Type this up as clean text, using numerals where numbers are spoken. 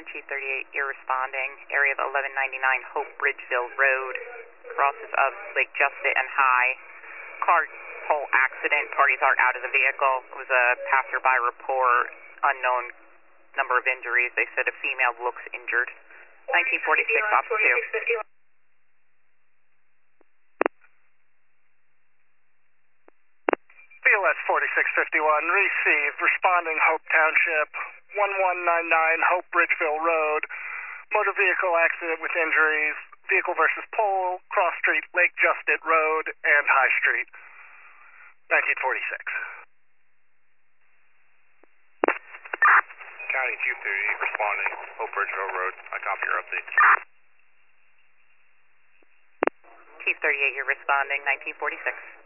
Chief 38, you're responding. Area of 1199 Hope Bridgeville Road, crosses of Lake Justit and High. Car pole accident, parties are out of the vehicle. It was a passerby report, unknown number of injuries. They said a female looks injured. 1946, Ops 2. BLS 4651, received, responding Hope Township, 1199 Hope Bridgeville Road, motor vehicle accident with injuries, vehicle versus pole, cross street, Lake Justit Road, and High Street, 1946. County Chief 38, responding, Hope Bridgeville Road, I copy your update. Chief 38, you're responding, 1946.